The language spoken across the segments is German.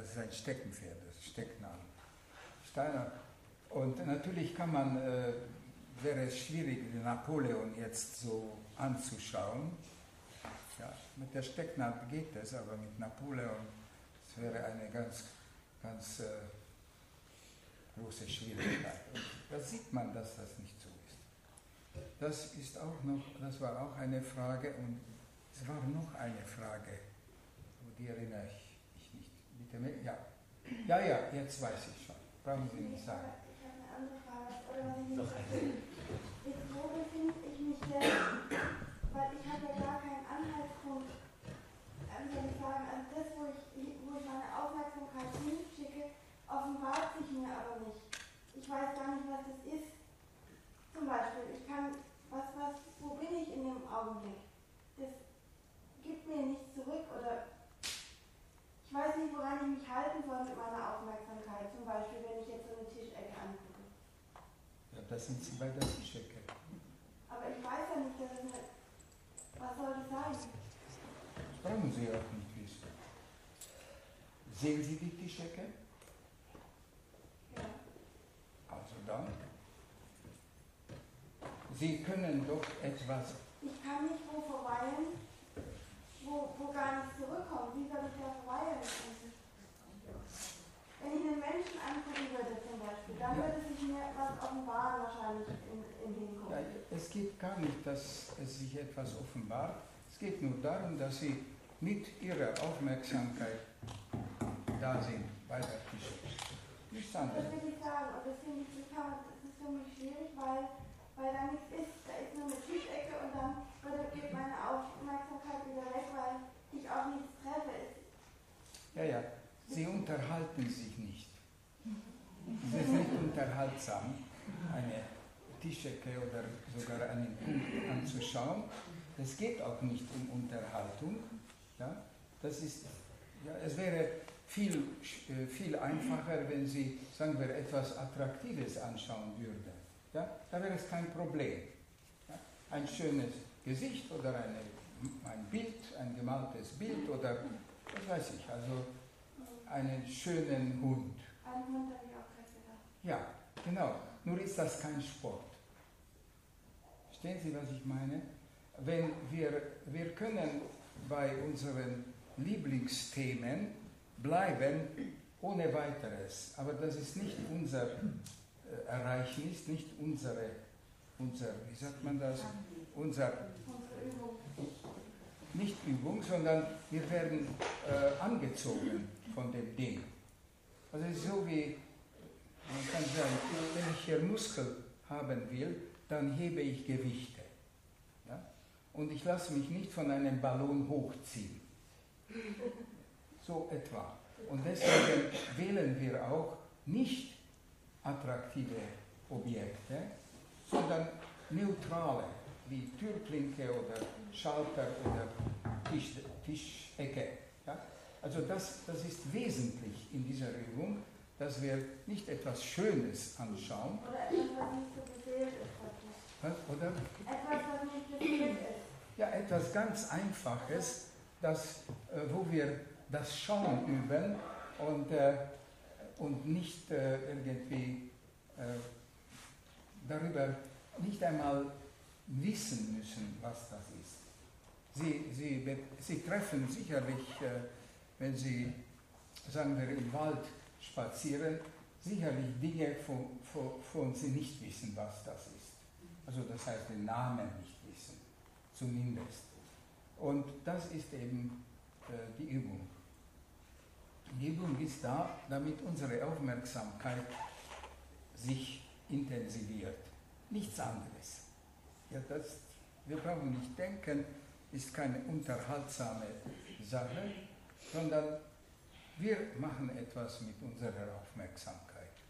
ist ein Steckenpferd, das Stecknadel. Steiner. Und natürlich wäre es schwierig, Napoleon jetzt so anzuschauen. Ja, mit der Stecknadel geht es, aber mit Napoleon, das wäre eine ganz große Schwierigkeit. Und da sieht man, dass das nicht so ist. Das war auch eine Frage und es war noch eine Frage, die erinnere ich mich nicht. Bitte, ja, jetzt weiß ich schon. Brauchen Sie nicht sagen. Ich habe eine andere Frage. Wo befinde ich mich denn? Weil ich habe ja gar keinen Anhaltspunkt. Wie soll ich sagen, also das, wo ich meine Aufmerksamkeit hinschicke, offenbart sich mir aber nicht. Ich weiß gar nicht, was das ist. Zum Beispiel, wo bin ich in dem Augenblick? Das gibt mir nichts zurück oder ich weiß nicht, woran ich mich halten soll mit meiner Aufmerksamkeit. Zum Beispiel, wenn ich jetzt so eine Tischecke angucke. Ja, das sind Sie bei der Tischecke. Aber ich weiß ja nicht, was soll das sein? Das brauchen Sie auch nicht wissen. Sehen Sie die Tischecke? Ja. Also dann. Sie können doch etwas. Ich kann nicht wo verweilen, wo gar nichts zurückkommt. Wie soll ich da verweilen? Wenn ich einen Menschen angucken würde zum Beispiel, dann würde sich mir was offenbaren wahrscheinlich in dem Kopf. Ja, es geht gar nicht, dass es sich etwas offenbart. Es geht nur darum, dass Sie mit Ihrer Aufmerksamkeit da sind bei der Tischecke. Nichts anderes. Das will ich sagen. Und das finde ich, das ist für mich schwierig, weil da nichts ist. Da ist nur eine Tischecke und dann geht meine Aufmerksamkeit wieder weg, weil ich auch nichts treffe. Ja. Sie unterhalten sich nicht. Es ist nicht unterhaltsam, eine Tischecke oder sogar einen Punkt anzuschauen. Es geht auch nicht um Unterhaltung. Ja? Es wäre viel einfacher, wenn Sie, sagen wir, etwas Attraktives anschauen würden. Ja? Da wäre es kein Problem. Ja? Ein schönes Gesicht oder ein Bild, ein gemaltes Bild oder, was weiß ich, also einen schönen Hund. Einen Hund habe ich auch gerade gedacht. Ja, genau. Nur ist das kein Sport. Verstehen Sie, was ich meine? Wenn wir können bei unseren Lieblingsthemen bleiben ohne weiteres, aber das ist nicht unser Ereignis, nicht unser, wie sagt man das? Unsere Übung. Nicht Übung, sondern wir werden angezogen von dem Ding. Also es ist so wie, man kann sagen, wenn ich hier Muskel haben will, dann hebe ich Gewichte. Ja? Und ich lasse mich nicht von einem Ballon hochziehen. So etwa. Und deswegen wählen wir auch nicht attraktive Objekte, sondern neutrale, wie Türklinke oder Schalter oder Tischecke. Ja? Also das ist wesentlich in dieser Übung, dass wir nicht etwas Schönes anschauen. Oder etwas, was nicht so beseelt ist. Oder? Etwas, was nicht beseelt ist. Ja, etwas ganz Einfaches, wo wir das Schauen üben und nicht irgendwie darüber nicht einmal wissen müssen, was das ist. Sie treffen sicherlich, wenn Sie, sagen wir, im Wald spazieren, sicherlich Dinge, von Sie nicht wissen, was das ist. Also das heißt, den Namen nicht wissen, zumindest. Und das ist eben die Übung. Die Übung ist da, damit unsere Aufmerksamkeit sich intensiviert. Nichts anderes. Ja, wir brauchen nicht denken, ist keine unterhaltsame Sache, sondern wir machen etwas mit unserer Aufmerksamkeit.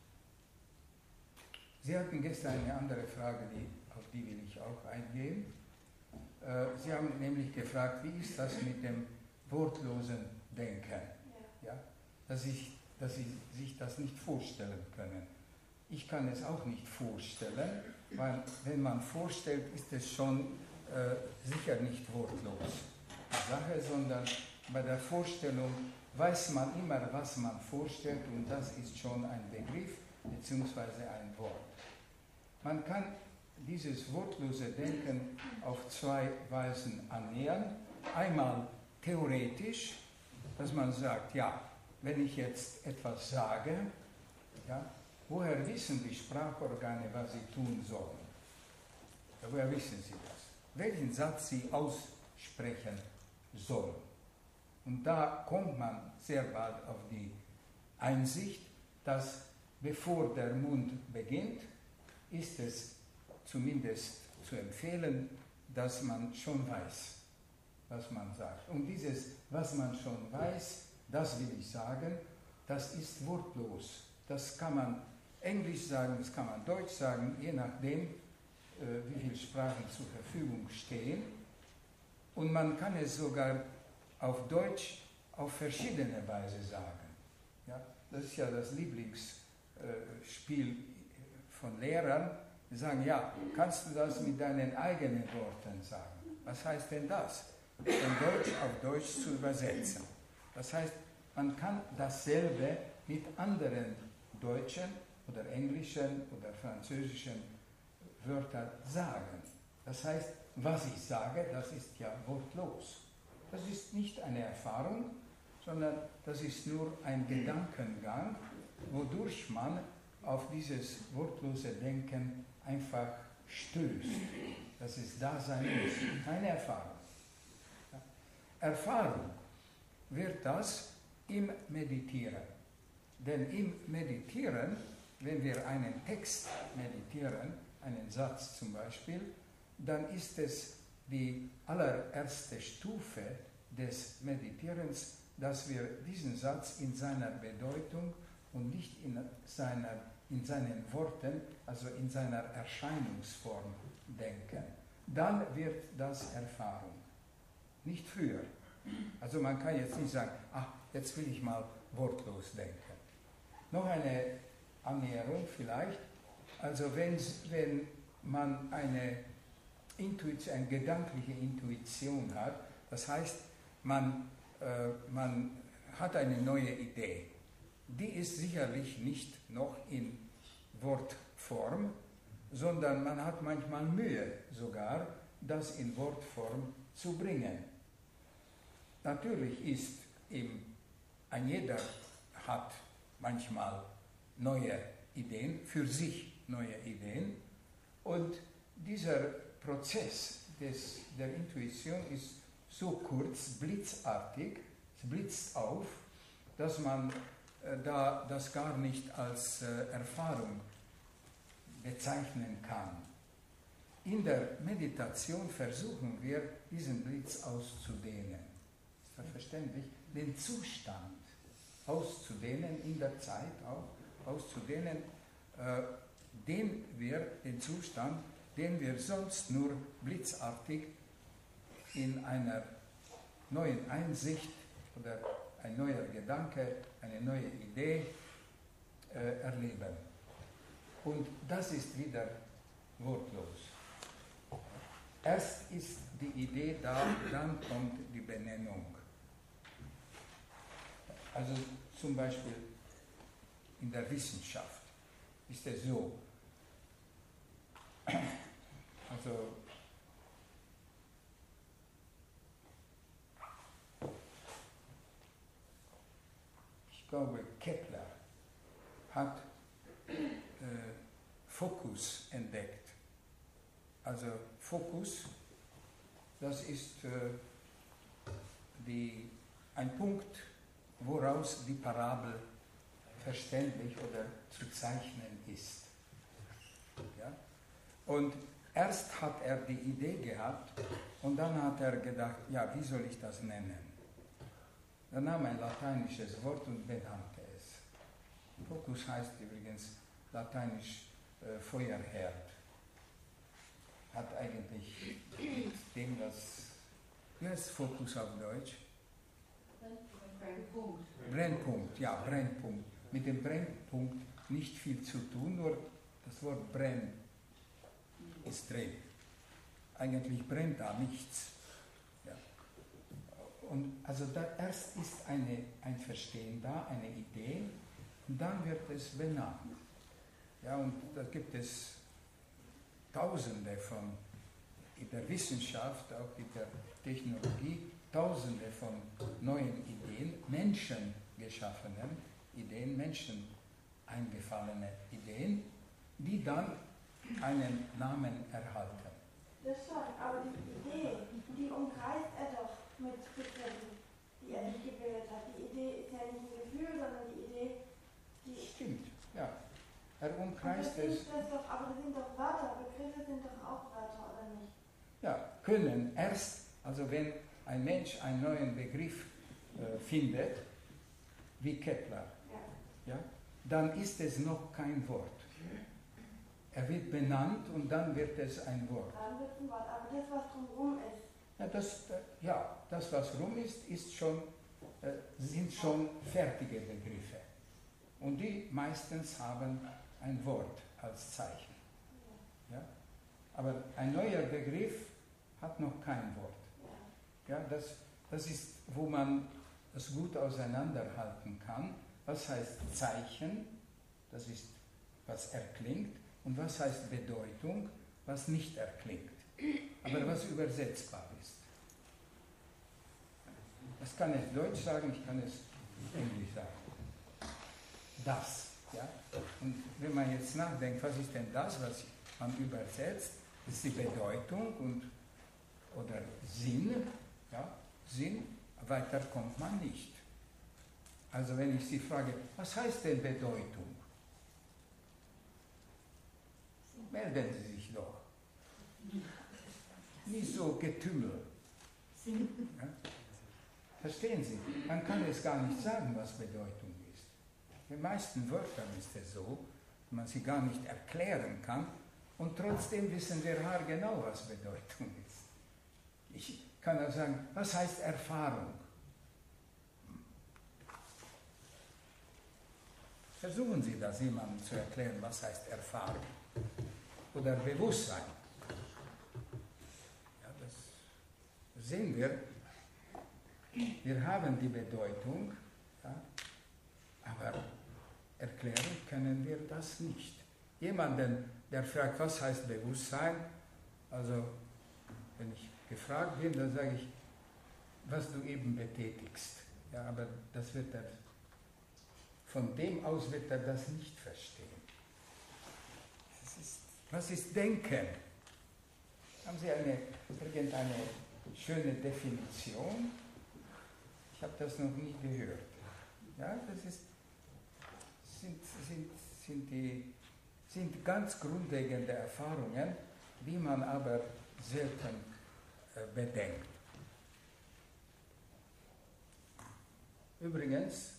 Sie hatten gestern eine andere Frage, auf die will ich auch eingehen. Sie haben nämlich gefragt, wie ist das mit dem wortlosen Denken? Ja? Dass Sie sich das nicht vorstellen können. Ich kann es auch nicht vorstellen, weil wenn man vorstellt, ist es schon sicher nicht wortlos die Sache, sondern bei der Vorstellung weiß man immer, was man vorstellt, und das ist schon ein Begriff bzw. ein Wort. Man kann dieses wortlose Denken auf zwei Weisen annähern. Einmal theoretisch, dass man sagt, ja, wenn ich jetzt etwas sage, ja, woher wissen die Sprachorgane, was sie tun sollen? Ja, woher wissen sie das? Welchen Satz sie aussprechen sollen? Und da kommt man sehr bald auf die Einsicht, dass bevor der Mund beginnt, ist es zumindest zu empfehlen, dass man schon weiß, was man sagt. Und dieses, was man schon weiß, das will ich sagen, das ist wortlos. Das kann man Englisch sagen, das kann man Deutsch sagen, je nachdem, wie viele Sprachen zur Verfügung stehen. Und man kann es sogar auf Deutsch auf verschiedene Weise sagen. Ja, das ist ja das Lieblingsspiel von Lehrern. Die sagen, ja, kannst du das mit deinen eigenen Worten sagen? Was heißt denn das? Von Deutsch auf Deutsch zu übersetzen. Das heißt, man kann dasselbe mit anderen deutschen oder englischen oder französischen Wörtern sagen. Das heißt, was ich sage, das ist ja wortlos. Das ist nicht eine Erfahrung, sondern das ist nur ein Gedankengang, wodurch man auf dieses wortlose Denken einfach stößt, dass es da sein muss. Keine Erfahrung. Ja. Erfahrung wird das im Meditieren. Denn im Meditieren, wenn wir einen Text meditieren, einen Satz zum Beispiel, dann ist es die allererste Stufe des Meditierens, dass wir diesen Satz in seiner Bedeutung und nicht in seinen Worten, also in seiner Erscheinungsform denken. Dann wird das Erfahrung. Nicht früher. Also man kann jetzt nicht sagen, ach, jetzt will ich mal wortlos denken. Noch eine Annäherung vielleicht. Also wenn man eine gedankliche Intuition hat, das heißt, man hat eine neue Idee. Die ist sicherlich nicht noch in Wortform, sondern man hat manchmal Mühe sogar, das in Wortform zu bringen. Natürlich ist ein jeder hat manchmal neue Ideen, für sich neue Ideen, und dieser Prozess der Intuition ist so kurz, blitzartig, es blitzt auf, dass man das gar nicht als Erfahrung bezeichnen kann. In der Meditation versuchen wir, diesen Blitz auszudehnen. Ist das verständlich? Den Zustand auszudehnen, in der Zeit auch auszudehnen, den Zustand, den wir sonst nur blitzartig in einer neuen Einsicht oder ein neuer Gedanke, eine neue Idee erleben. Und das ist wieder wortlos. Erst ist die Idee da, dann kommt die Benennung. Also zum Beispiel in der Wissenschaft ist es so. Also ich glaube, Kepler hat Fokus entdeckt. Also Fokus, das ist ein Punkt, woraus die Parabel verständlich oder zu zeichnen ist. Ja? Und erst hat er die Idee gehabt und dann hat er gedacht, ja, wie soll ich das nennen? Er nahm ein lateinisches Wort und benannte es. Fokus heißt übrigens lateinisch Feuerherd. Hat eigentlich dem wie heißt Fokus auf Deutsch? Brennpunkt. Brennpunkt, ja, Brennpunkt. Mit dem Brennpunkt nicht viel zu tun, nur das Wort Brenn ist drin. Eigentlich brennt da nichts. Ja. Und also da erst ist ein Verstehen da, eine Idee, und dann wird es benannt. Ja, und da gibt es Tausende von, in der Wissenschaft, auch in der Technologie, Tausende von neuen Ideen, menschengeschaffenen Ideen, Menschen eingefallene Ideen, die dann einen Namen erhalten. Das schon, aber die Idee, die umkreist er doch mit Begriffen, die er nicht gebildet hat. Die Idee ist ja nicht ein Gefühl, sondern die Idee, die... Stimmt, ja. Er umkreist es. Aber das sind doch Wörter, Begriffe sind doch auch Wörter, oder nicht? Ja, können erst, also wenn ein Mensch einen neuen Begriff findet, wie Kepler, ja, dann ist es noch kein Wort. Er wird benannt und dann wird es ein Wort. Dann wird es ein Wort, aber das, was drumherum ist. Ja, das, was rum ist, sind schon fertige Begriffe. Und die meistens haben ein Wort als Zeichen. Ja? Aber ein neuer Begriff hat noch kein Wort. Ja, das ist, wo man es gut auseinanderhalten kann. Was heißt Zeichen? Das ist, was erklingt. Und was heißt Bedeutung? Was nicht erklingt. Aber was übersetzbar ist. Das kann ich Deutsch sagen, ich kann es Englisch sagen. Das. Ja? Und wenn man jetzt nachdenkt, was ist denn das, was man übersetzt, das ist die Bedeutung oder Sinn. Ja? Sinn, weiter kommt man nicht. Also wenn ich Sie frage, was heißt denn Bedeutung? Melden Sie sich doch. Nicht so Getümmel. Ja? Verstehen Sie? Man kann es gar nicht sagen, was Bedeutung ist. In den meisten Wörtern ist es so, dass man sie gar nicht erklären kann und trotzdem wissen wir haargenau, was Bedeutung ist. Ich kann auch sagen, was heißt Erfahrung? Versuchen Sie das jemandem zu erklären, was heißt Erfahrung oder Bewusstsein. Ja, das sehen wir. Wir haben die Bedeutung, ja, aber erklären können wir das nicht. Jemanden, der fragt, was heißt Bewusstsein, also wenn ich gefragt bin, dann sage ich, was du eben betätigst. Ja, aber das wird er, von dem aus wird er das nicht verstehen. Was ist Denken? Haben Sie irgendeine schöne Definition? Ich habe das noch nie gehört. Ja, das sind ganz grundlegende Erfahrungen, die man aber selten bedenkt. Übrigens,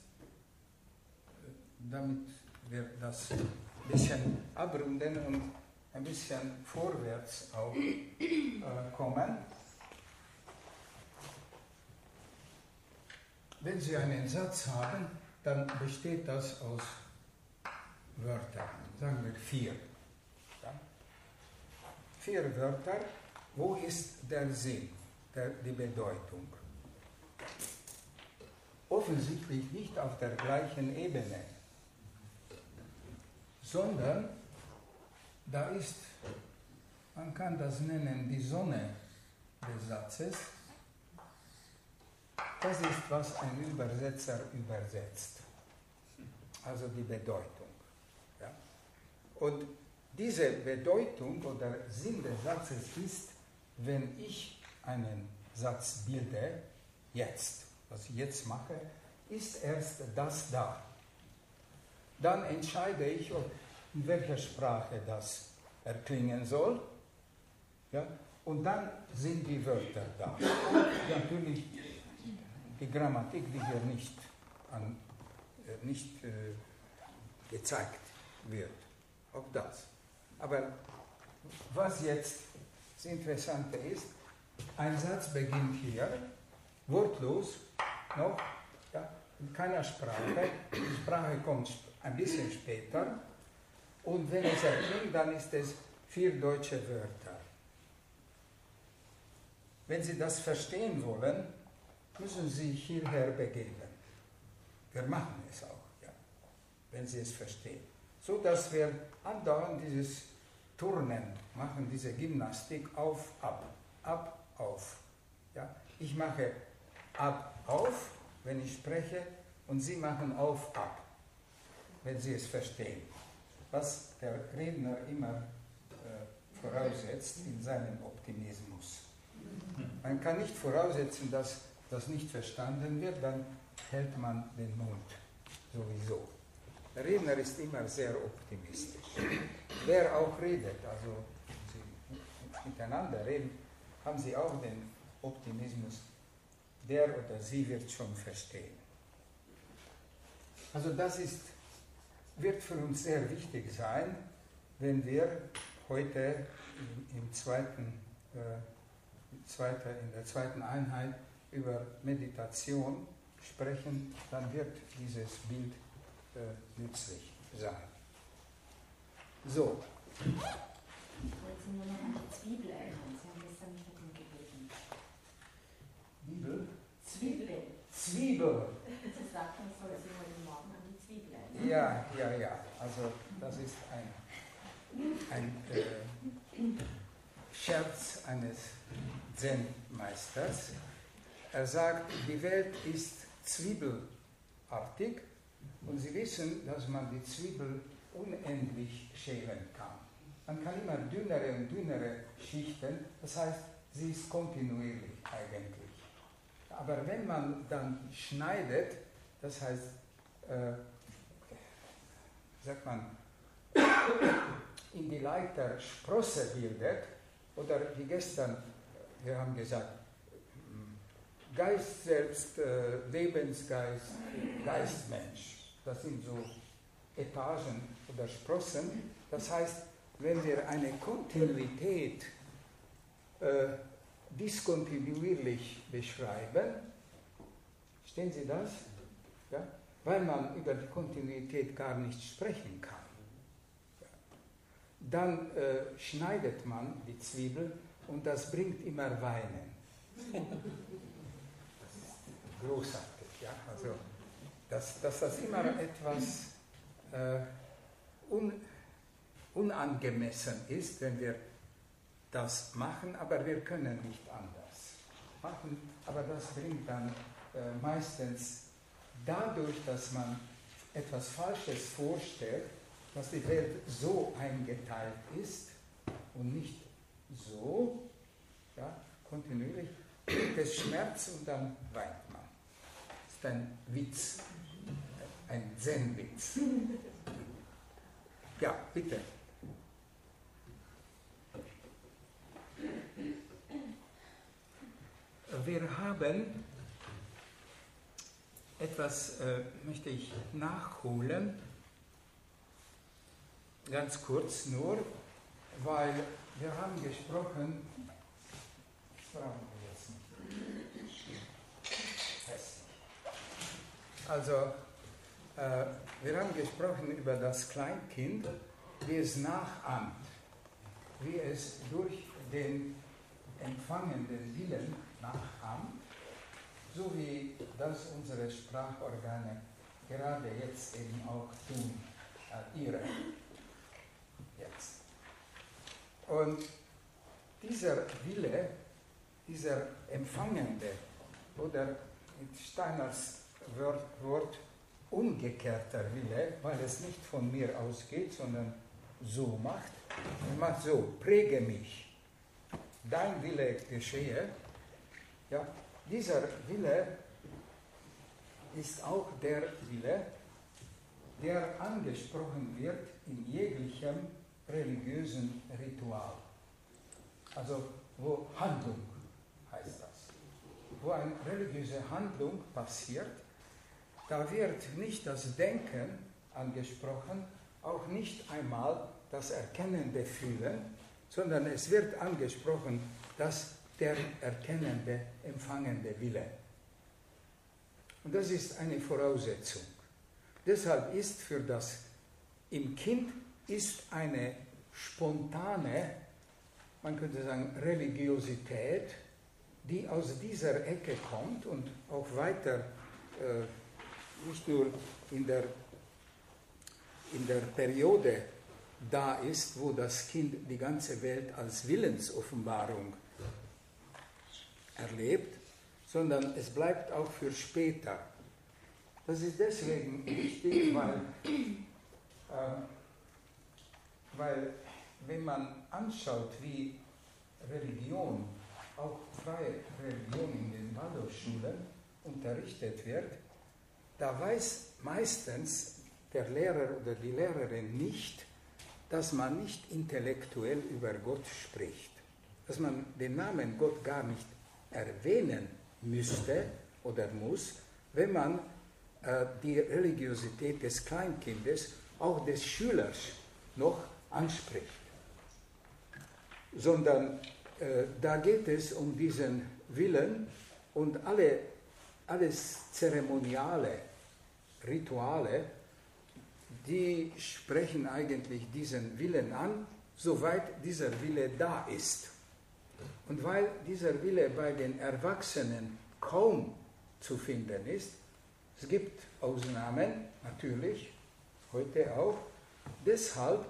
damit wir das ein bisschen abrunden und ein bisschen vorwärts auch kommen. Wenn Sie einen Satz haben, dann besteht das aus Wörtern, sagen wir 4. Ja? 4 Wörter, wo ist der Sinn, die Bedeutung? Offensichtlich nicht auf der gleichen Ebene, sondern da ist, man kann das nennen, die Sonne des Satzes. Das ist, was ein Übersetzer übersetzt. Also die Bedeutung. Ja? Und diese Bedeutung oder Sinn des Satzes ist, wenn ich einen Satz bilde, jetzt, was ich jetzt mache, ist erst das da. Dann entscheide ich, in welcher Sprache das erklingen soll. Ja? Und dann sind die Wörter da. Und natürlich die Grammatik, die hier nicht gezeigt wird. Auch das. Aber was jetzt das Interessante ist, ein Satz beginnt hier, wortlos, noch ja, in keiner Sprache. Die Sprache kommt ein bisschen später. Und wenn es erklingt, dann ist es 4 deutsche Wörter. Wenn Sie das verstehen wollen, müssen Sie hierher begeben. Wir machen es auch, ja, wenn Sie es verstehen. So dass wir andauernd dieses Turnen machen, diese Gymnastik auf, ab, auf. Ja? Ich mache ab, auf, wenn ich spreche, und Sie machen auf, ab, wenn Sie es verstehen. Was der Redner immer voraussetzt in seinem Optimismus. Man kann nicht voraussetzen, dass das nicht verstanden wird, dann hält man den Mund sowieso. Der Redner ist immer sehr optimistisch. Wer auch redet, also Sie miteinander reden, haben Sie auch den Optimismus, der oder sie wird schon verstehen. Also das wird für uns sehr wichtig sein, wenn wir heute in der zweiten Einheit über Meditation sprechen, dann wird dieses Bild nützlich sein. So. Ich wollte Sie nur noch an die Zwiebel erinnern. Sie haben gestern nicht mit dem gebeten. Bibel? Zwiebel. Zwiebel. Sie sagten, ich soll Sie heute Morgen an die Zwiebel erinnern. Ja. Also das ist ein Scherz eines Zen-Meisters. Er sagt, die Welt ist zwiebelartig und Sie wissen, dass man die Zwiebel unendlich schälen kann. Man kann immer dünnere und dünnere Schichten, das heißt, sie ist kontinuierlich eigentlich. Aber wenn man dann schneidet, das heißt, sagt man, in die Leiter Sprosse bildet, oder wie gestern, wir haben gesagt, Geist selbst, Lebensgeist, Geistmensch. Das sind so Etagen oder Sprossen. Das heißt, wenn wir eine Kontinuität diskontinuierlich beschreiben, verstehen Sie das? Ja? Weil man über die Kontinuität gar nicht sprechen kann. Ja. Dann schneidet man die Zwiebel und das bringt immer Weinen. Das ist großartig. Ja? Also, dass das immer etwas unangemessen ist, wenn wir das machen, aber wir können nicht anders machen. Aber das bringt dann meistens dadurch, dass man etwas Falsches vorstellt, dass die Welt so eingeteilt ist und nicht so, ja, kontinuierlich, gibt es Schmerz und dann weint man. Das ist ein Witz, ein Zen-Witz. Ja, bitte. Wir haben etwas, möchte ich nachholen, ganz kurz nur, weil wir haben gesprochen, das brauchen wir jetzt nicht. Also, wir haben gesprochen über das Kleinkind, wie es nachahmt, wie es durch den empfangenden Willen nachahmt, so wie das unsere Sprachorgane gerade jetzt eben auch tun, ihre jetzt. Und dieser Wille, dieser empfangende, oder mit Steiners Wort umgekehrter Wille, weil es nicht von mir ausgeht, sondern so macht, er macht so, präge mich, dein Wille geschehe. Ja, dieser Wille ist auch der Wille, der angesprochen wird in jeglichem religiösen Ritual. Also wo Handlung heißt das. Wo eine religiöse Handlung passiert, da wird nicht das Denken angesprochen, auch nicht einmal das erkennende Fühlen, sondern es wird angesprochen, dass der erkennende, empfangende Wille. Und das ist eine Voraussetzung. Deshalb ist für das im Kind ist eine spontane, man könnte sagen, Religiosität die aus dieser Ecke kommt und auch weiter, nicht nur in der Periode da ist, wo das Kind die ganze Welt als Willensoffenbarung erlebt, sondern es bleibt auch für später. Das ist deswegen wichtig, weil wenn man anschaut, wie Religion, auch freie Religion in den Waldorfschulen unterrichtet wird, da weiß meistens der Lehrer oder die Lehrerin nicht, dass man nicht intellektuell über Gott spricht, dass man den Namen Gott gar nicht erwähnen müsste oder muss, wenn man die Religiosität des Kleinkindes, auch des Schülers, noch anspricht. Sondern da geht es um diesen Willen und alles Zeremoniale, Rituale, die sprechen eigentlich diesen Willen an, soweit dieser Wille da ist. Und weil dieser Wille bei den Erwachsenen kaum zu finden ist, es gibt Ausnahmen, natürlich, heute auch, deshalb,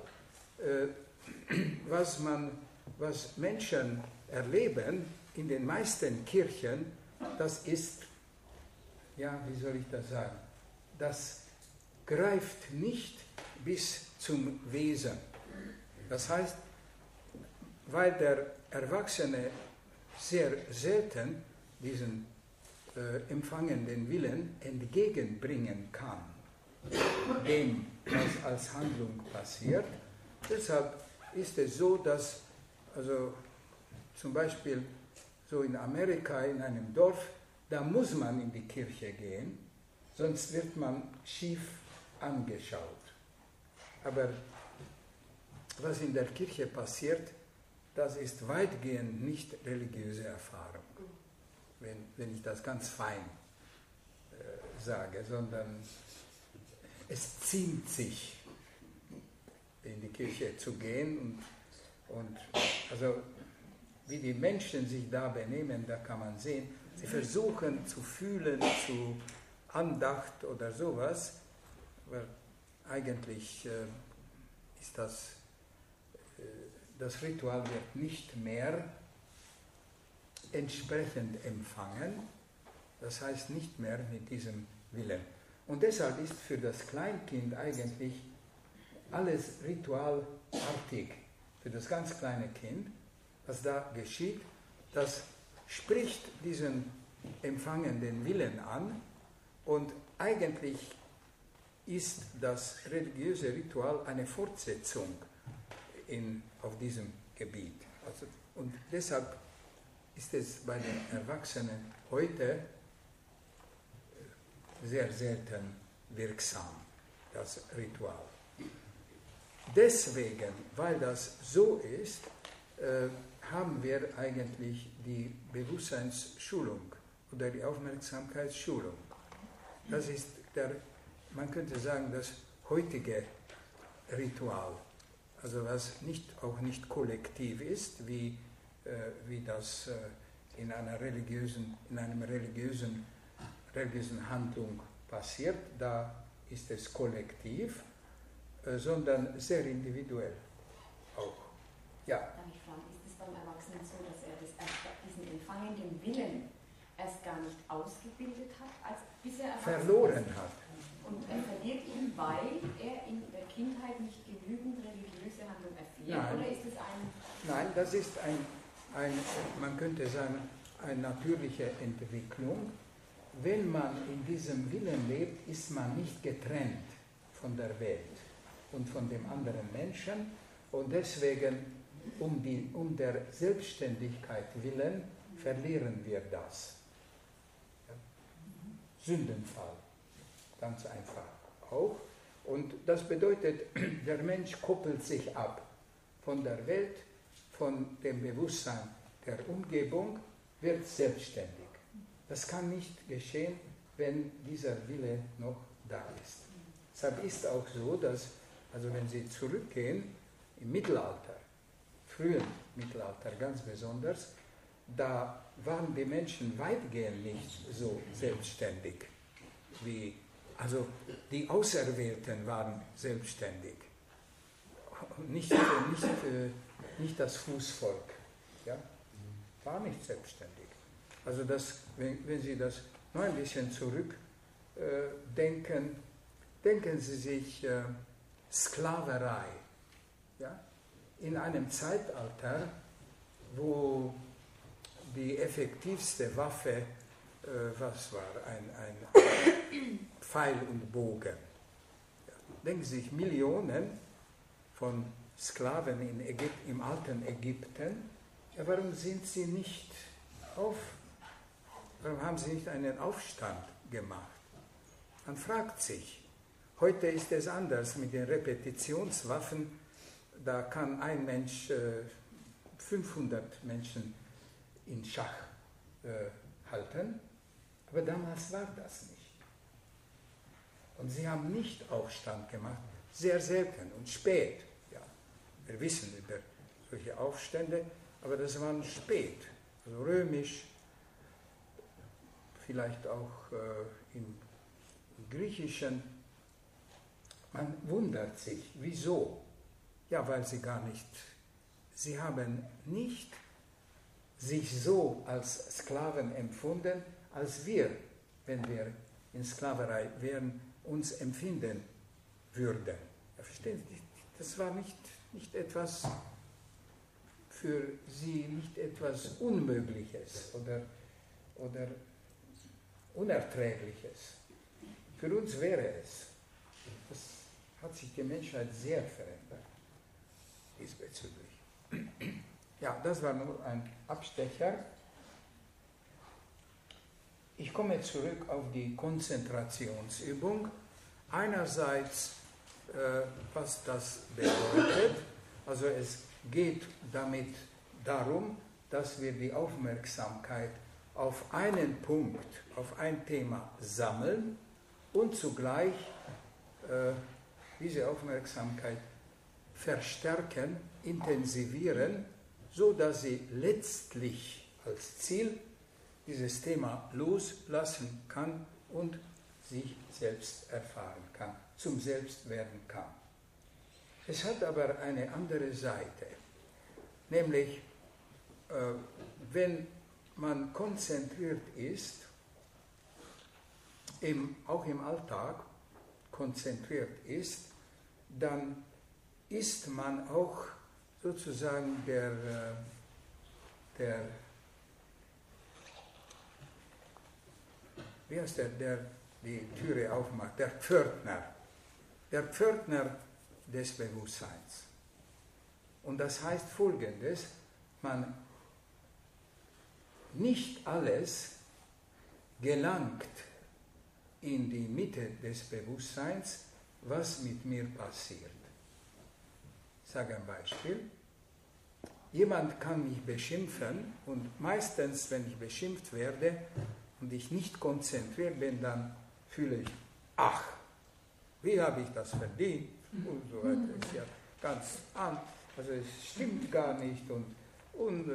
was Menschen erleben in den meisten Kirchen, das ist, ja, wie soll ich das sagen, das greift nicht bis zum Wesen. Das heißt, weil der Erwachsene sehr selten diesen empfangenden Willen entgegenbringen kann, dem, was als Handlung passiert. Deshalb ist es so, dass also zum Beispiel so in Amerika in einem Dorf, da muss man in die Kirche gehen, sonst wird man schief angeschaut. Aber was in der Kirche passiert, das ist weitgehend nicht religiöse Erfahrung, wenn ich das ganz fein sage, sondern es ziemt sich, in die Kirche zu gehen und also wie die Menschen sich da benehmen, da kann man sehen, sie versuchen zu fühlen, zu Andacht oder sowas, aber eigentlich ist das Ritual wird nicht mehr entsprechend empfangen, das heißt nicht mehr mit diesem Willen. Und deshalb ist für das Kleinkind eigentlich alles ritualartig, für das ganz kleine Kind, was da geschieht, das spricht diesen empfangenden Willen an und eigentlich ist das religiöse Ritual eine Fortsetzung auf diesem Gebiet. Also, und deshalb ist es bei den Erwachsenen heute sehr selten wirksam, das Ritual. Deswegen, weil das so ist, haben wir eigentlich die Bewusstseinsschulung oder die Aufmerksamkeitsschulung. Das ist man könnte sagen, das heutige Ritual. Also was auch nicht kollektiv ist, wie das in einer religiösen Handlung passiert, da ist es kollektiv, sondern sehr individuell auch. Ja. Darf ich fragen, ist es beim Erwachsenen so, dass er diesen empfangenden Willen erst gar nicht ausgebildet hat, bis er verloren hat? Und er verliert ihn, weil er in der Kindheit nicht genügend religiöse Handlung erfährt? Nein. Oder ist es Nein, das ist man könnte sagen, eine natürliche Entwicklung. Wenn man in diesem Willen lebt, ist man nicht getrennt von der Welt und von dem anderen Menschen. Und deswegen, um der Selbstständigkeit willen, verlieren wir das. Ja. Sündenfall, ganz einfach auch. Und das bedeutet, der Mensch koppelt sich ab von der Welt, von dem Bewusstsein der Umgebung, wird selbstständig. Das kann nicht geschehen, wenn dieser Wille noch da ist. Deshalb ist auch so, dass, also wenn Sie zurückgehen, im Mittelalter, frühen Mittelalter ganz besonders, da waren die Menschen weitgehend nicht so selbstständig wie, also die Auserwählten waren selbstständig, nicht das Fußvolk, ja, war nicht selbstständig. Also wenn Sie das noch ein bisschen zurückdenken, denken Sie sich Sklaverei, ja, in einem Zeitalter, wo die effektivste Waffe, was war, ein Pfeil und Bogen. Ja. Denken Sie sich, Millionen von Sklaven im alten Ägypten, ja, warum haben sie nicht einen Aufstand gemacht? Man fragt sich, heute ist es anders mit den Repetitionswaffen, da kann ein Mensch 500 Menschen in Schach halten, aber damals war das nicht. Und sie haben nicht Aufstand gemacht, sehr selten und spät. Ja. Wir wissen über solche Aufstände, aber das waren spät, also römisch, vielleicht auch im Griechischen. Man wundert sich, wieso? Ja, weil sie haben nicht sich so als Sklaven empfunden, als wir, wenn wir in Sklaverei wären, uns empfinden würden. Ja, verstehen Sie? Das war nicht etwas für sie, nicht etwas Unmögliches oder Unerträgliches. Für uns wäre es. Das hat sich die Menschheit sehr verändert diesbezüglich. Ja, das war nur ein Abstecher. Ich komme zurück auf die Konzentrationsübung. Einerseits, was das bedeutet, also es geht damit darum, dass wir die Aufmerksamkeit auf einen Punkt, auf ein Thema sammeln und zugleich diese Aufmerksamkeit verstärken, intensivieren, so dass sie letztlich als Ziel dieses Thema loslassen kann und sich selbst erfahren kann, zum Selbstwerden kann. Es hat aber eine andere Seite, nämlich wenn man konzentriert ist, auch im Alltag konzentriert ist, dann ist man auch sozusagen wie heißt der die Türe aufmacht, der Pförtner des Bewusstseins. Und das heißt Folgendes, nicht alles gelangt in die Mitte des Bewusstseins, was mit mir passiert. Ich sage ein Beispiel. Jemand kann mich beschimpfen und meistens, wenn ich beschimpft werde und ich nicht konzentriert bin, dann fühle ich, ach, wie habe ich das verdient? Und so weiter. Das ist ja ganz an. Also es stimmt gar nicht und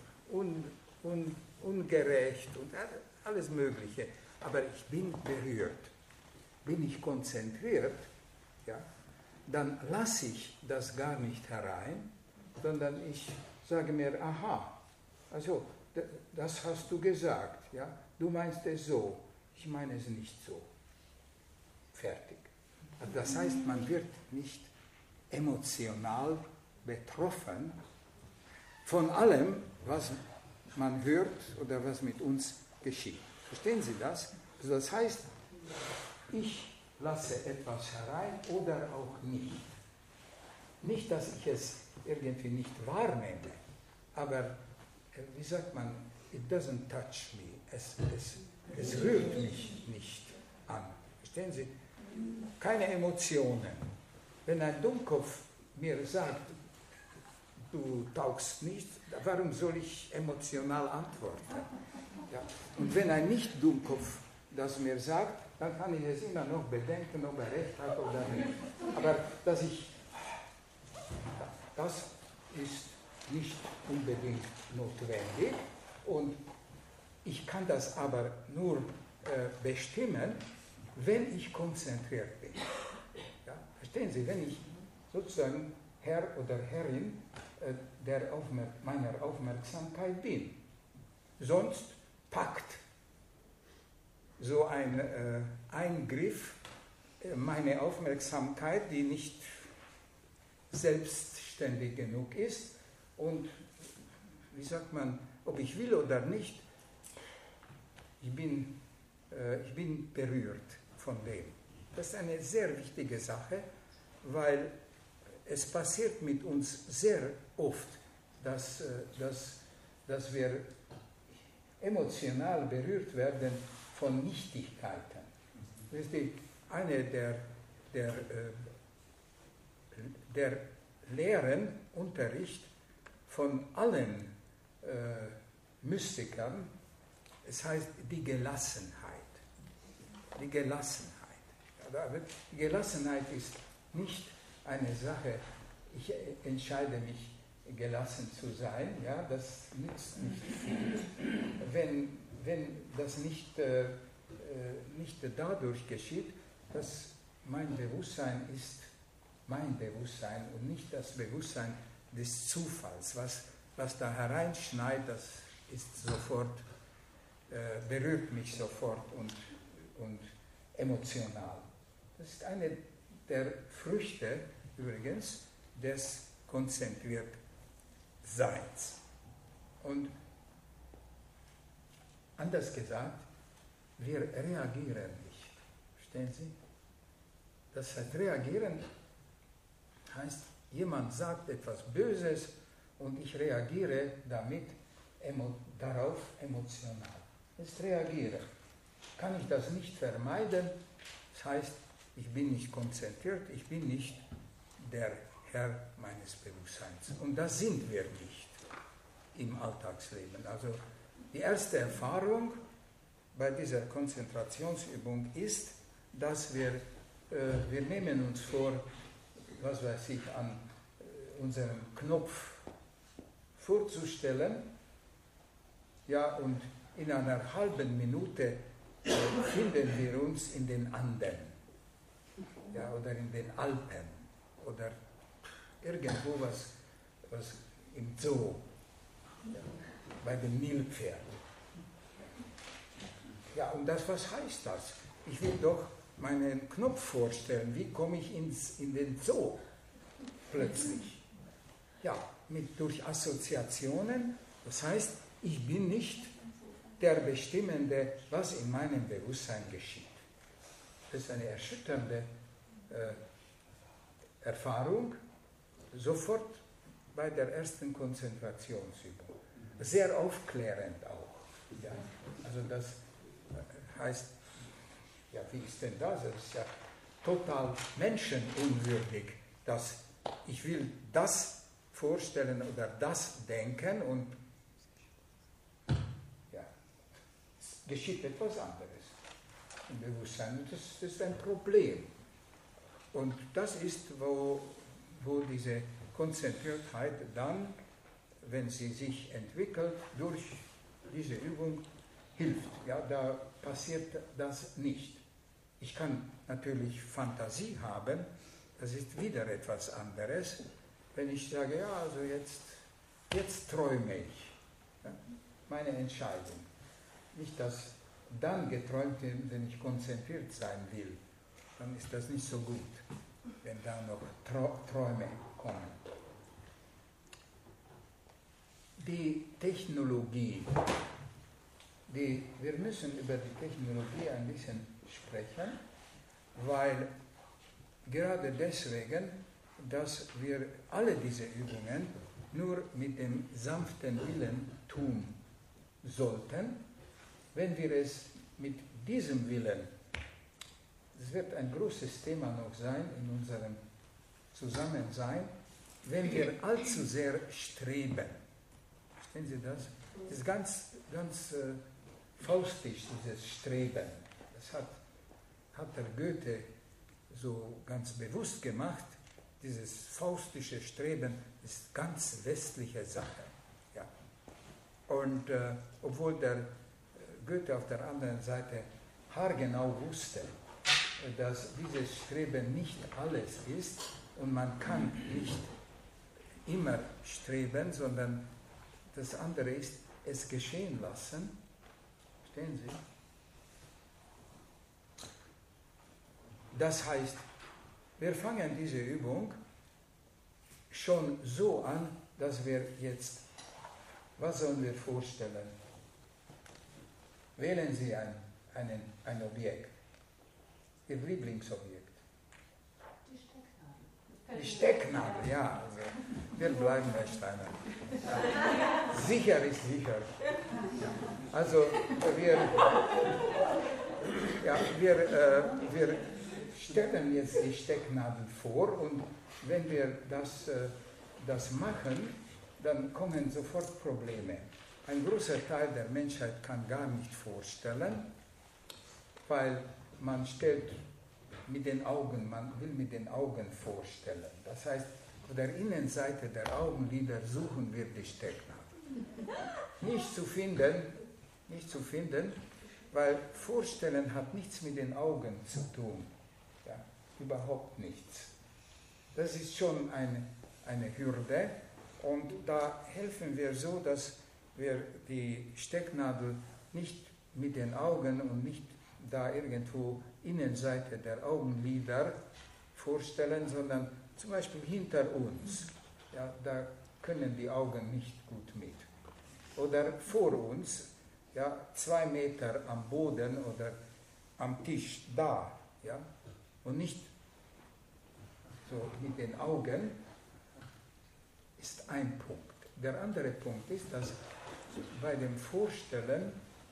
ungerecht und alles Mögliche. Aber ich bin berührt. Bin ich konzentriert, ja, dann lasse ich das gar nicht herein, sondern ich sage mir, aha, also das hast du gesagt, ja, du meinst es so, ich meine es nicht so. Fertig. Also das heißt, man wird nicht emotional betroffen von allem, was man hört oder was mit uns geschieht. Verstehen Sie das? Also das heißt, ich lasse etwas herein oder auch nicht. Nicht, dass ich es irgendwie nicht wahrnehme, aber, wie sagt man, it doesn't touch me. Es rührt mich nicht an. Verstehen Sie? Keine Emotionen. Wenn ein Dummkopf mir sagt, du taugst nicht, warum soll ich emotional antworten? Ja. Und wenn ein Nicht-Dummkopf das mir sagt, dann kann ich es immer noch bedenken, ob er recht hat oder nicht. Aber das ist nicht unbedingt notwendig Und ich kann das aber nur bestimmen, wenn ich konzentriert bin. Ja? Verstehen Sie, wenn ich sozusagen Herr oder Herrin meiner Aufmerksamkeit bin. Sonst packt so ein Eingriff meine Aufmerksamkeit, die nicht selbstständig genug ist, und wie sagt man, ob ich will oder nicht, ich bin berührt von dem. Das ist eine sehr wichtige Sache, weil es passiert mit uns sehr oft, dass wir emotional berührt werden von Nichtigkeiten. Das ist eine der Lehren, Unterricht von allen Mystikern. Es heißt die Gelassenheit. Die Gelassenheit. Die Gelassenheit ist nicht eine Sache, ich entscheide mich, gelassen zu sein, ja, das nützt nicht viel. Wenn das nicht dadurch geschieht, dass mein Bewusstsein ist mein Bewusstsein und nicht das Bewusstsein des Zufalls. Was da hereinschneit, das ist sofort, berührt mich sofort und emotional. Das ist eine der Früchte übrigens des Konzentriertseins. Und anders gesagt, wir reagieren nicht. Verstehen Sie? Das heißt, reagieren heißt, jemand sagt etwas Böses und ich reagiere darauf emotional. Das ist reagieren. Kann ich das nicht vermeiden? Das heißt, ich bin nicht konzentriert, ich bin nicht der Herr meines Bewusstseins. Und das sind wir nicht im Alltagsleben. Also die erste Erfahrung bei dieser Konzentrationsübung ist, dass wir nehmen uns vor, was weiß ich, an unserem Knopf vorzustellen, ja, und in einer halben Minute finden wir uns in den Anden, ja, oder in den Alpen oder irgendwo was im Zoo, ja, bei dem Nilpferd. Ja, und was heißt das? Ich will doch meinen Knopf vorstellen, wie komme ich in den Zoo plötzlich? Ja, durch Assoziationen, das heißt, ich bin nicht der Bestimmende, was in meinem Bewusstsein geschieht. Das ist eine erschütternde Erfahrung, sofort bei der ersten Konzentrationsübung. Sehr aufklärend auch. Ja. Also das heißt, ja, wie ist denn das? Das ist ja total menschenunwürdig, dass ich will das vorstellen oder das denken und ja, es geschieht etwas anderes im Bewusstsein. Und das ist ein Problem. Und das ist, wo diese Konzentriertheit dann, wenn sie sich entwickelt, durch diese Übung hilft. Ja, da passiert das nicht. Ich kann natürlich Fantasie haben, das ist wieder etwas anderes, wenn ich sage, ja, also jetzt träume ich. Ja, meine Entscheidung. Nicht, dass dann geträumt wird, wenn ich konzentriert sein will. Dann ist das nicht so gut, wenn da noch Träume kommen. Die Technologie, wir müssen über die Technologie ein bisschen sprechen, weil gerade deswegen, dass wir alle diese Übungen nur mit dem sanften Willen tun sollten. Wenn wir es mit diesem Willen, das wird ein großes Thema noch sein in unserem Zusammensein, wenn wir allzu sehr streben. Verstehen Sie das? Das ist ganz faustisch, dieses Streben. Das hat der Goethe so ganz bewusst gemacht. Dieses faustische Streben ist ganz westliche Sache. Ja. Und obwohl der Goethe auf der anderen Seite haargenau wusste, dass dieses Streben nicht alles ist und man kann nicht immer streben, sondern das andere ist, es geschehen lassen. Verstehen Sie? Das heißt, wir fangen diese Übung schon so an, dass wir jetzt, was sollen wir vorstellen? Wählen Sie ein Objekt, Ihr Lieblingsobjekt. Die Stecknadel, ja. Also wir bleiben bei Steiner. Ja. Sicher ist sicher. Also wir stellen jetzt die Stecknadel vor und wenn wir das machen, dann kommen sofort Probleme. Ein großer Teil der Menschheit kann gar nicht vorstellen, weil man stellt mit den Augen, man will mit den Augen vorstellen. Das heißt, auf der Innenseite der Augenlider suchen wir die Stecknadel. Nicht zu finden, weil Vorstellen hat nichts mit den Augen zu tun. Ja, überhaupt nichts. Das ist schon eine Hürde und da helfen wir so, dass wir die Stecknadel nicht mit den Augen und nicht da irgendwo Innenseite der Augenlider vorstellen, sondern zum Beispiel hinter uns. Ja, da können die Augen nicht gut mit. Oder vor uns, ja, 2 Meter am Boden oder am Tisch, da. Ja, und nicht so mit den Augen, ist ein Punkt. Der andere Punkt ist, dass bei dem Vorstellen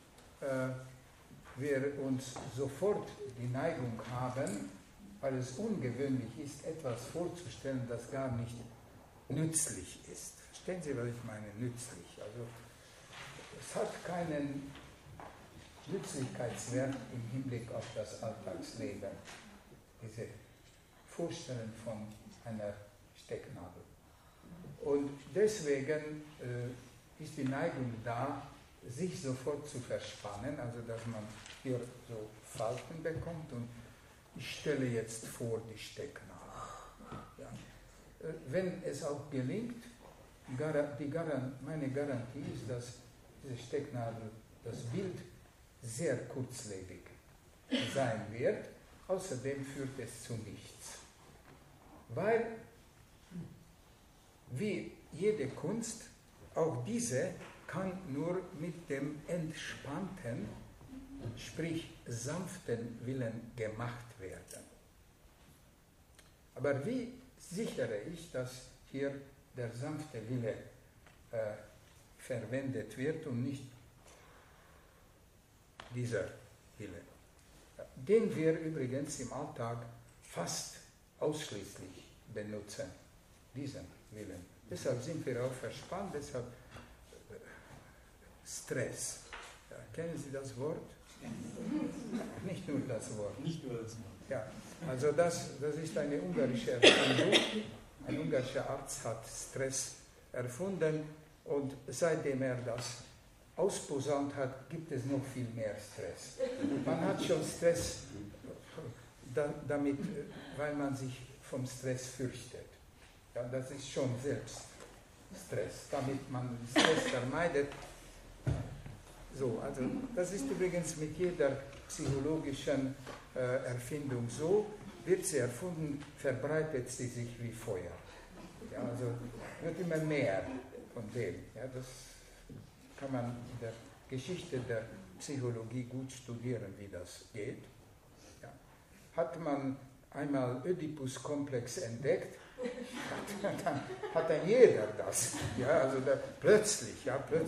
wir uns sofort die Neigung haben, weil es ungewöhnlich ist, etwas vorzustellen, das gar nicht nützlich ist. Verstehen Sie, was ich meine? Nützlich. Also es hat keinen Nützlichkeitswert im Hinblick auf das Alltagsleben. Diese Vorstellung von einer Stecknadel. Und deswegen ist die Neigung da, sich sofort zu verspannen, also dass man hier so Falten bekommt und ich stelle jetzt vor die Stecknadel. Ja. Wenn es auch gelingt, meine Garantie ist, dass diese Stecknadel, das Bild sehr kurzlebig sein wird, außerdem führt es zu nichts. Weil, wie jede Kunst, auch diese kann nur mit dem entspannten, sprich sanften Willen gemacht werden. Aber wie sichere ich, dass hier der sanfte Wille verwendet wird und nicht dieser Wille, den wir übrigens im Alltag fast ausschließlich benutzen, diesen Willen. Deshalb sind wir auch verspannt, deshalb Stress. Ja, kennen Sie das Wort? Nicht nur das Wort. Nicht nur das Wort. Ja, also das ist eine ungarische Erfindung. Ein ungarischer Arzt hat Stress erfunden und seitdem er das ausposaunt hat, gibt es noch viel mehr Stress. Man hat schon Stress damit, weil man sich vom Stress fürchtet. Ja, das ist schon selbst Stress, damit man Stress vermeidet. So, also das ist übrigens mit jeder psychologischen Erfindung so. Wird sie erfunden, verbreitet sie sich wie Feuer. Ja, also wird immer mehr von dem. Ja, das kann man in der Geschichte der Psychologie gut studieren, wie das geht. Ja. Hat man einmal Ödipus-Komplex entdeckt, dann hat dann jeder das. Ja, also plötzlich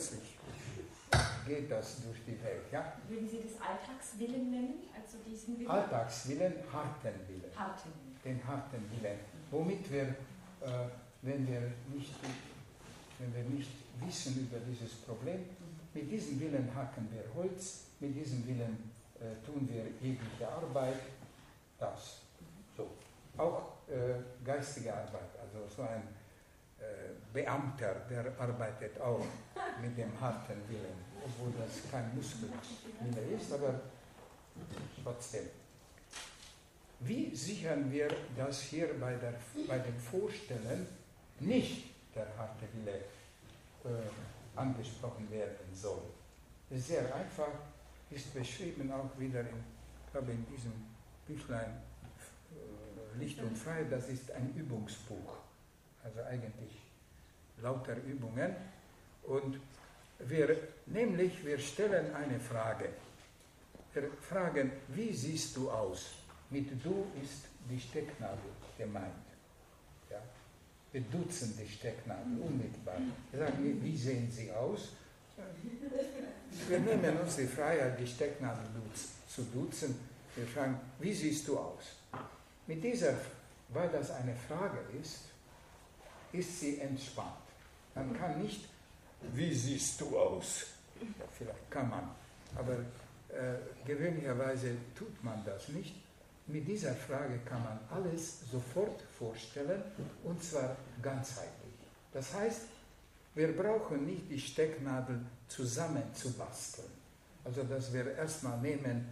geht das durch die Welt. Ja? Würden Sie das Alltagswillen nennen? Also diesen Willen? Alltagswillen, harten Willen. Den harten Willen. Womit wir, wenn wir nicht wissen über dieses Problem, mit diesem Willen hacken wir Holz, mit diesem Willen tun wir jegliche Arbeit, das. So. Auch geistige Arbeit, also so ein Beamter, der arbeitet auch mit dem harten Willen, obwohl das kein Muskelwille ist, aber trotzdem. Wie sichern wir, dass hier bei dem Vorstellen nicht der harte Wille angesprochen werden soll? Das ist sehr einfach, ist beschrieben auch wieder in diesem Büchlein Licht und Freiheit, das ist ein Übungsbuch, also eigentlich lauter Übungen. Und wir stellen eine Frage. Wir fragen, wie siehst du aus? Mit du ist die Stecknadel gemeint. Ja? Wir duzen die Stecknadel unmittelbar. Wir sagen, wie sehen sie aus? Wir nehmen uns die Freiheit, die Stecknadel zu duzen. Wir fragen, wie siehst du aus? Mit dieser, weil das eine Frage ist sie entspannt. Man kann nicht, wie siehst du aus? Ja, vielleicht kann man, aber gewöhnlicherweise tut man das nicht. Mit dieser Frage kann man alles sofort vorstellen, und zwar ganzheitlich. Das heißt, wir brauchen nicht die Stecknadel zusammenzubasteln. Also, dass wir erstmal nehmen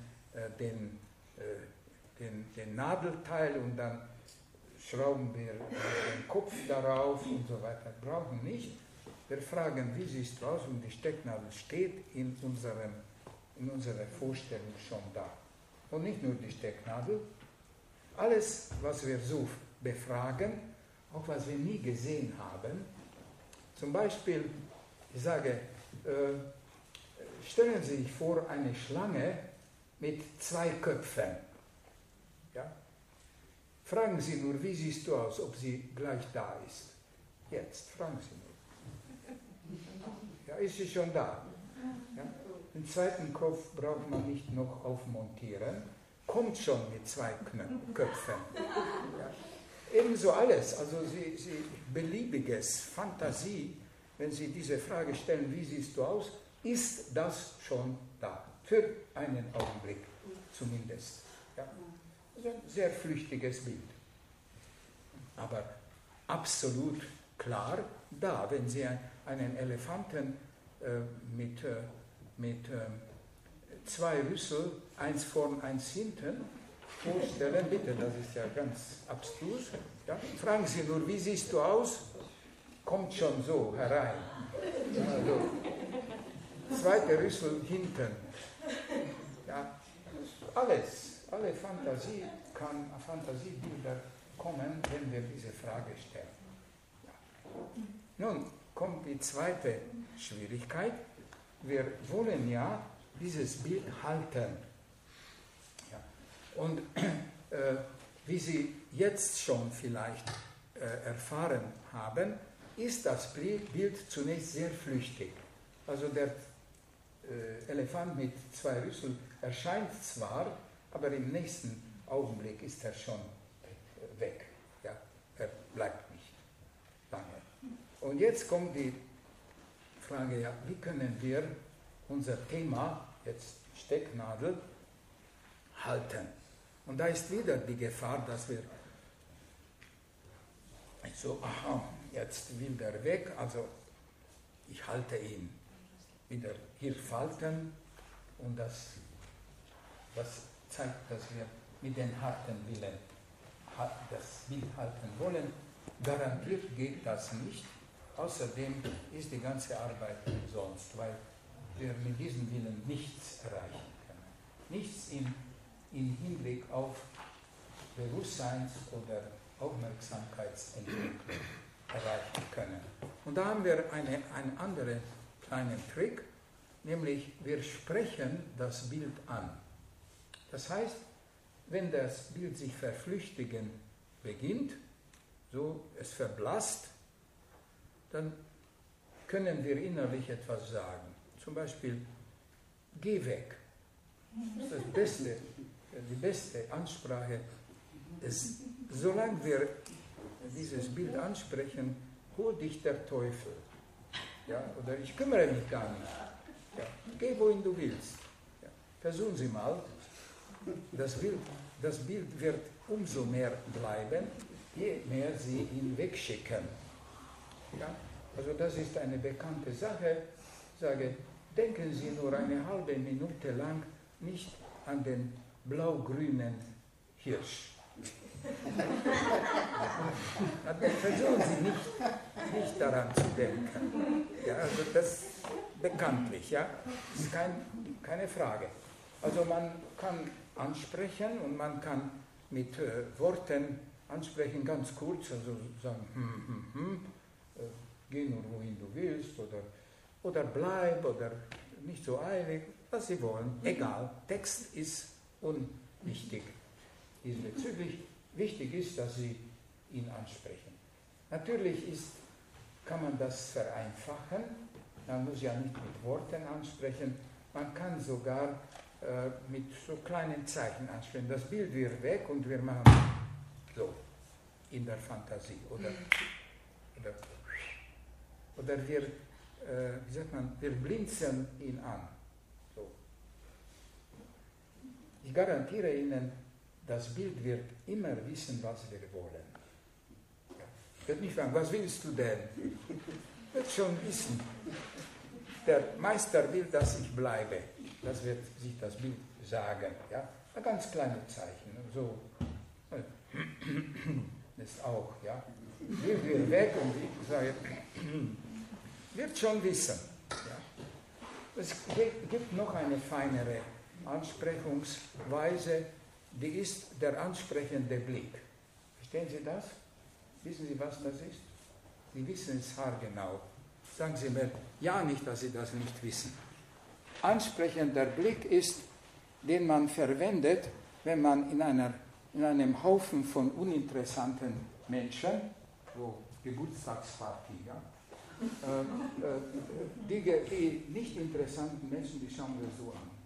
den Nadelteil und dann schrauben wir den Kopf darauf und so weiter. Wir brauchen nicht. Wir fragen, wie siehst du aus? Und die Stecknadel steht in unserer Vorstellung schon da. Und nicht nur die Stecknadel. Alles, was wir so befragen, auch was wir nie gesehen haben. Zum Beispiel, ich sage, stellen Sie sich vor, eine Schlange mit 2 Köpfen. Ja? Fragen Sie nur, wie siehst du aus, ob sie gleich da ist. Jetzt, fragen Sie nur. Ja, ist sie schon da? Ja? Den zweiten Kopf braucht man nicht noch aufmontieren. Kommt schon mit 2 Köpfen. Ja? Ebenso alles, also sie beliebiges Fantasie, wenn Sie diese Frage stellen, wie siehst du aus, ist das schon da. Für einen Augenblick zumindest. Ja? Also ein sehr flüchtiges Bild. Aber absolut klar da, wenn Sie einen Elefanten mit 2 Rüssel, eins vorn, eins hinten, vorstellen, bitte, das ist ja ganz abstrus. Ja? Fragen Sie nur, wie siehst du aus? Kommt schon so herein. Also, 2. Rüssel hinten. Ja? Alle Fantasiebilder kommen, wenn wir diese Frage stellen. Ja. Nun kommt die zweite Schwierigkeit. Wir wollen ja dieses Bild halten. Ja. Und wie Sie jetzt schon vielleicht erfahren haben, ist das Bild zunächst sehr flüchtig. Also der Elefant mit 2 Rüsseln erscheint zwar, aber im nächsten Augenblick ist er schon weg. Ja, er bleibt nicht lange. Und jetzt kommt die Frage, ja, wie können wir unser Thema, jetzt Stecknadel, halten? Und da ist wieder die Gefahr, dass wir so, aha, jetzt will der weg, also ich halte ihn. Wieder hier falten, und das zeigt, dass wir mit dem harten Willen das Bild halten wollen. Garantiert geht das nicht. Außerdem ist die ganze Arbeit umsonst, weil wir mit diesem Willen nichts erreichen können. Nichts im Hinblick auf Bewusstseins- oder Aufmerksamkeitsentwicklung erreichen können. Und da haben wir einen anderen kleinen Trick, nämlich wir sprechen das Bild an. Das heißt, wenn das Bild sich verflüchtigen beginnt, so es verblasst, dann können wir innerlich etwas sagen. Zum Beispiel, geh weg. Das ist die beste Ansprache. Solange wir dieses Bild ansprechen, hol dich der Teufel. Ja, oder ich kümmere mich gar nicht. Ja, geh, wohin du willst. Ja, versuchen Sie mal. Das Bild wird umso mehr bleiben, je mehr Sie ihn wegschicken. Ja? Also das ist eine bekannte Sache. Ich sage, denken Sie nur eine halbe Minute lang nicht an den blau-grünen Hirsch. Versuchen Sie nicht daran zu denken. Ja, also das bekanntlich, ja, ist keine Frage. Also man kann ansprechen und man kann mit Worten ansprechen, ganz kurz, also sagen, geh nur wohin du willst oder bleib oder nicht so eilig, was Sie wollen, egal. Text ist unwichtig diesbezüglich. Wichtig ist, dass Sie ihn ansprechen. Natürlich kann man das vereinfachen. Man muss ja nicht mit Worten ansprechen. Man kann sogar mit so kleinen Zeichen ansprechen. Das Bild wird weg und wir machen so in der Fantasie. Oder wir, wie sagt man, wir blinzeln ihn an. So. Ich garantiere Ihnen, das Bild wird immer wissen, was wir wollen. Ja. Wird nicht fragen, was willst du denn? Wird schon wissen. Der Meister will, dass ich bleibe. Das wird sich das Bild sagen. Ja? Ein ganz kleines Zeichen. So. Das ist auch. Ja? Bild wird weg und ich sage, wird schon wissen. Ja? Es gibt noch eine feinere Ansprechungsweise, die ist der ansprechende Blick. Verstehen Sie das? Wissen Sie, was das ist? Sie wissen es haargenau. Sagen Sie mir ja nicht, dass Sie das nicht wissen. Ansprechender Blick ist, den man verwendet, wenn man in einem Haufen von uninteressanten Menschen, so Geburtstagsparty, ja, die nicht interessanten Menschen, die schauen wir so an.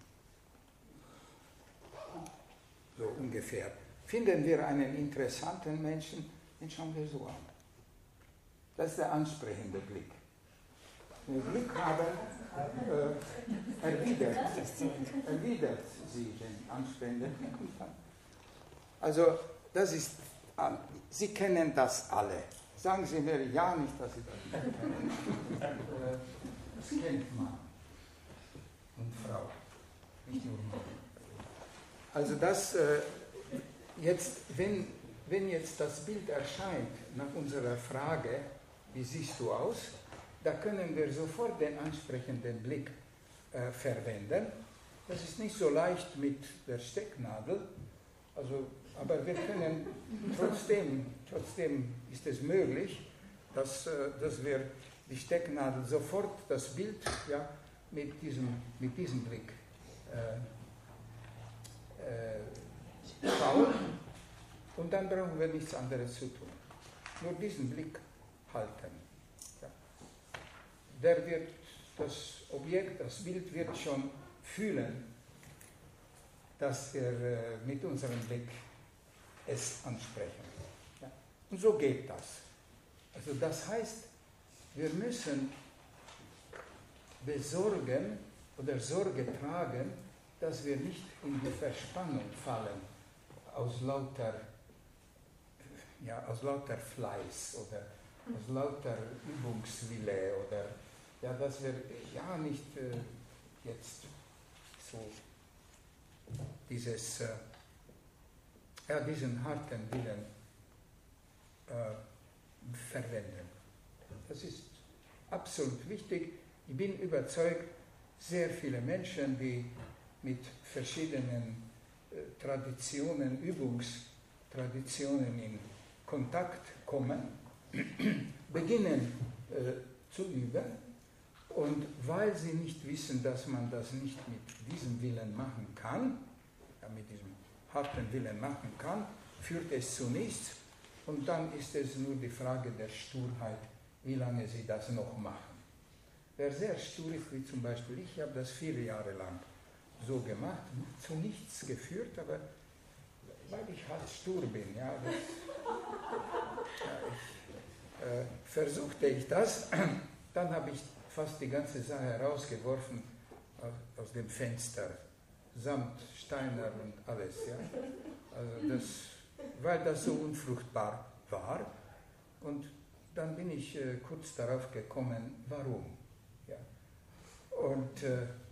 So ungefähr. Finden wir einen interessanten Menschen, den schauen wir so an. Das ist der ansprechende Blick. Wenn wir Glück haben, erwidert sie den ansprechenden Blick. Also, das ist, Sie kennen das alle. Sagen Sie mir ja nicht, dass Sie das nicht kennen. Das kennt Mann und Frau, nicht nur Mann. Also das jetzt, wenn jetzt das Bild erscheint nach unserer Frage, wie siehst du aus, da können wir sofort den ansprechenden Blick verwenden. Das ist nicht so leicht mit der Stecknadel, also, aber wir können trotzdem ist es möglich, dass wir die Stecknadel sofort das Bild ja, mit diesem Blick schauen und dann brauchen wir nichts anderes zu tun. Nur diesen Blick halten. Ja. Der wird das Objekt, das Bild wird schon fühlen, dass wir mit unserem Blick es ansprechen. Ja. Und so geht das. Also das heißt, wir müssen besorgen oder Sorge tragen, dass wir nicht in die Verspannung fallen aus lauter Fleiß oder aus lauter Übungswille oder ja, dass wir ja nicht jetzt so diesen harten Willen verwenden. Das ist absolut wichtig. Ich bin überzeugt, sehr viele Menschen, die mit verschiedenen Traditionen, Übungstraditionen in Kontakt kommen, beginnen zu üben und weil sie nicht wissen, dass man das nicht mit diesem Willen machen kann, ja, mit diesem harten Willen machen kann, führt es zu nichts und dann ist es nur die Frage der Sturheit, wie lange sie das noch machen. Wer sehr stur ist, wie zum Beispiel ich, habe das 4 Jahre lang so gemacht, zu nichts geführt, aber weil ich halt stur bin, ja, versuchte ich das, dann habe ich fast die ganze Sache herausgeworfen aus dem Fenster, samt Steiner und alles, ja. Also weil das so unfruchtbar war und dann bin ich kurz darauf gekommen, warum. Ja. Und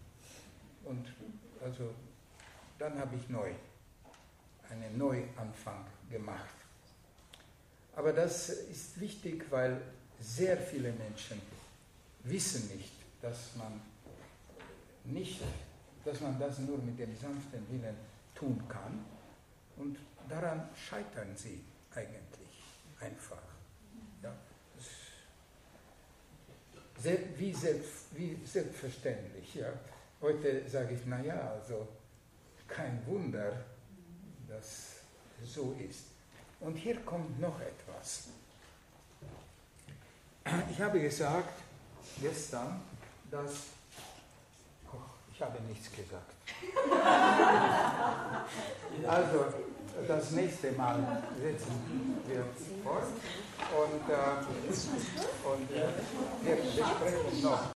also dann habe ich einen Neuanfang gemacht. Aber das ist wichtig, weil sehr viele Menschen wissen nicht, dass man das nur mit dem sanften Willen tun kann. Und daran scheitern sie eigentlich einfach. Ja. Wie selbstverständlich. Ja. Heute sage ich, naja, also kein Wunder, dass so ist. Und hier kommt noch etwas. Ich habe gesagt gestern, dass... Oh, ich habe nichts gesagt. Also, das nächste Mal setzen wir fort und wir besprechen noch